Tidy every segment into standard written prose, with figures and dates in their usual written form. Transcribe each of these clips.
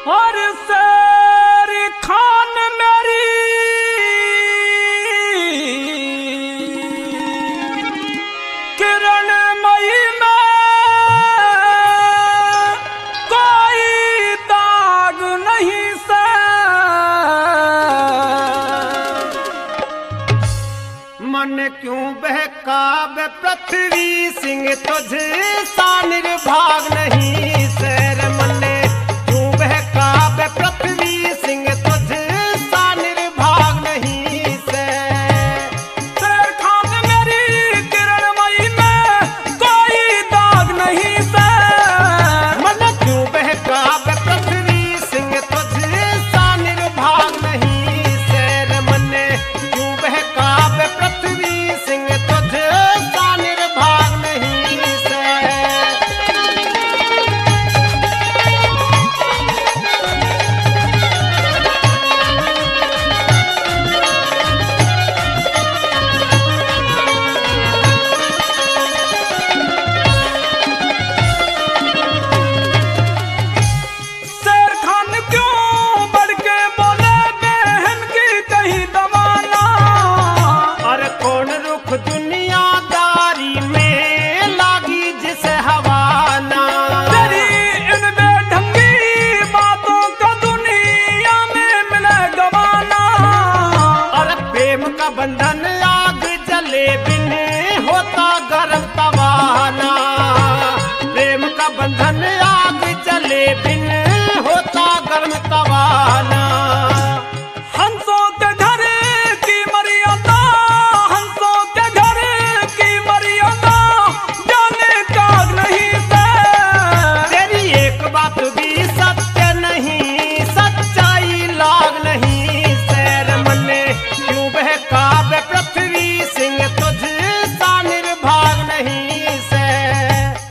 और शेर खान मेरी किरणमयी में कोई दाग नहीं से मन क्यों बहकाव पृथ्वी सिंह तुझ सा निर्भाग नहीं सैर मन क्यों बहकाव पृथ्वी सिंह तुझ सा निर्भाग नहीं सैर शेर खान मेरी किरणमयी में कोई दाग नहीं से मन क्यों बहकाव पृथ्वी सिंह तुझ सा निर्भाग नहीं सैर मन क्यों बहकाव पृथ्वी सिंह तुझ सा निर्भाग नहीं सैर शेर खान क्यों बढ़ के बोले बहन की कहीं दवाना और कौन रुख दुनियादारी में लागी जिसे हवाना तेरी इन बेढंगी बातों का दुनिया में मिले गवाना और प्रेम का बंधन आग जले बिन होता गर्म तवाना प्रेम का बंधन आग जले बिन होता गर्म तवाना हंसों के घर की मर्यादा हंसों के घर की मर्यादा जाने काग नहीं से तेरी एक बात भी सत्य नहीं सच्चाई लाग नहीं सैर मने क्यों बहकाव पृथ्वी सिंह तुझ सा निर्भाग नहीं सैर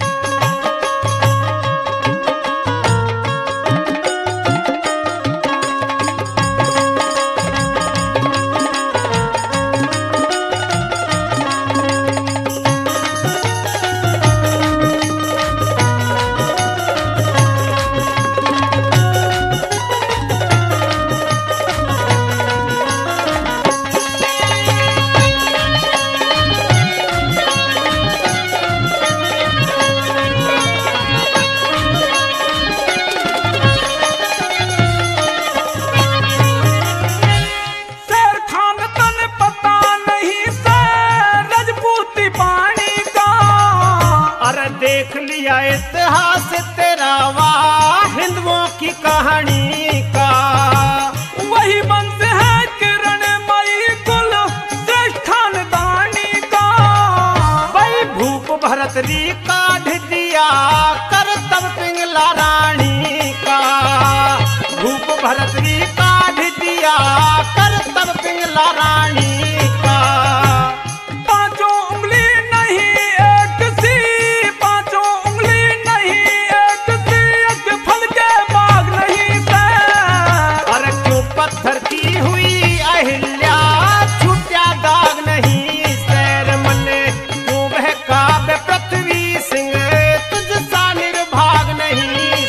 शेर खान तन पता नहीं से रजपूती पानी का अरे देख लिया इतिहास तेरा वाह हिंदुओं की कहानी का वही वंश है किरणमयी कुल श्रेष्ठ खानदानी का भाई भूप भरतरी काढ़ दिया कर तब पिंगला रानी का भूप भरतरी काढ़ दिया कर तब पिंगला रानी का पांचों उंगली नहीं एक सी पांचों उंगली नहीं एक सी एक फल के बाग नहीं से अरे क्यों पत्थर की हुई अहिल्या छूटा दाग नहीं सैर मने क्यों बहकाव पृथ्वी सिंह तुझ सा निर्भाग नहीं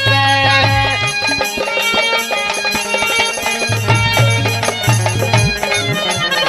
सैर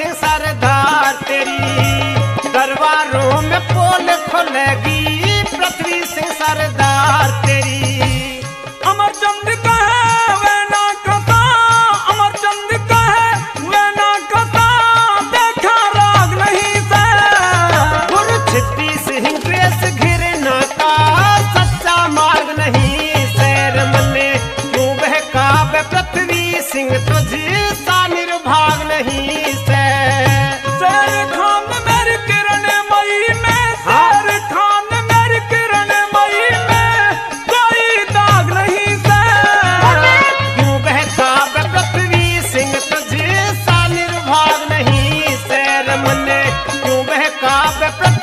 सिंह सरदार तेरी दरबारों में पोल खोलेगी पृथ्वी सिंह सरदार तेरी। अमरचंद का है वैना कथा, अमरचंद का है वैना कथा, देखा राग नहीं से। गुरु छिट्टी सिंह ग्रेस घिरना का सच्चा मार्ग नहीं सैर मने, क्यों बहकावे पृथ्वी सिंह तुझ सा निर्भाग नहीं से। शेर खान मेरी किरण मई में, शेर खान मेरी किरण मई में, कोई दाग नहीं से। क्यों बहकावे पृथ्वी सिंह तुझ सा निर्भाग नहीं सैर मने, क्यों बहकावे